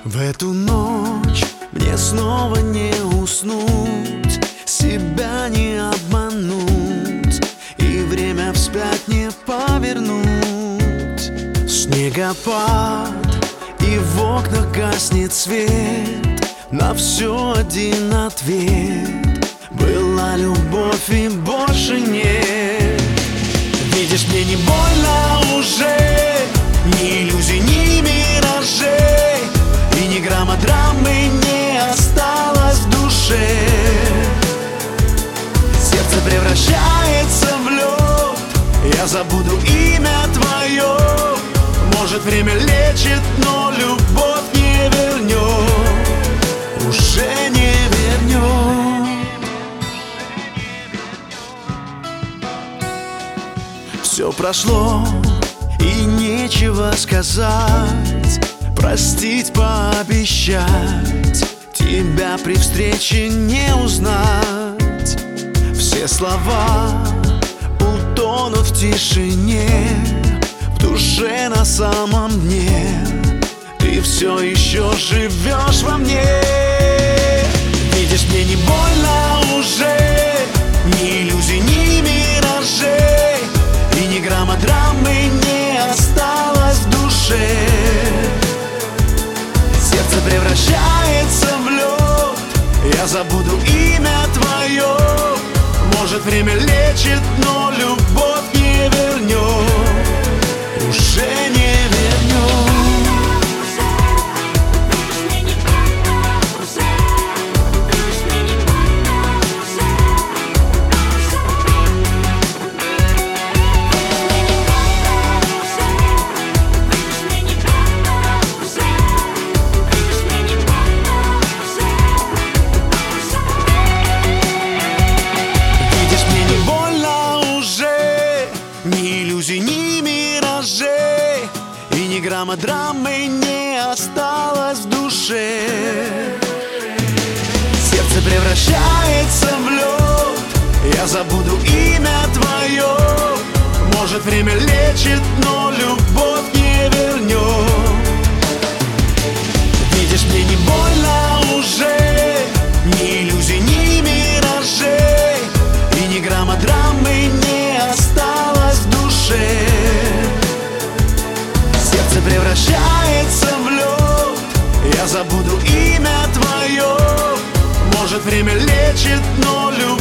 В эту ночь мне снова не уснуть, себя не обмануть и время вспять не повернуть. Снегопад, и в окнах гаснет свет, на все один ответ: была любовь и больше нет. Видишь, мне не больно уже, ни иллюзий, ни миражей, и ни грамма драмы не осталось в душе. Сердце превращается в лед, я забуду имя твое. Может, время лечит, но любовь не вернет, уже не вернет. Все прошло, и нечего сказать, простить, пообещать, тебя при встрече не узнать. Все слова утонут в тишине, в душе на самом дне ты все еще живешь во мне. Видишь, мне не больно уже, ни иллюзий, ни миражей, и ни грамма драмы не осталось в душе. Сердце превращается в лед, я забуду имя твое. Может, время лечит, но любовь не вернет, уже не вернет. Ни иллюзий, ни миражей, и ни грамма драмы не осталось в душе. Сердце превращается в лед, я забуду имя твое. Может, время лечит, но любовь не вернет. Видишь, мне не больно уже, ни иллюзий, ни миражей, и ни грамма драмы не осталось в душе. Сердце превращается в лед, я забуду имя твое. Может, время лечит, но любовь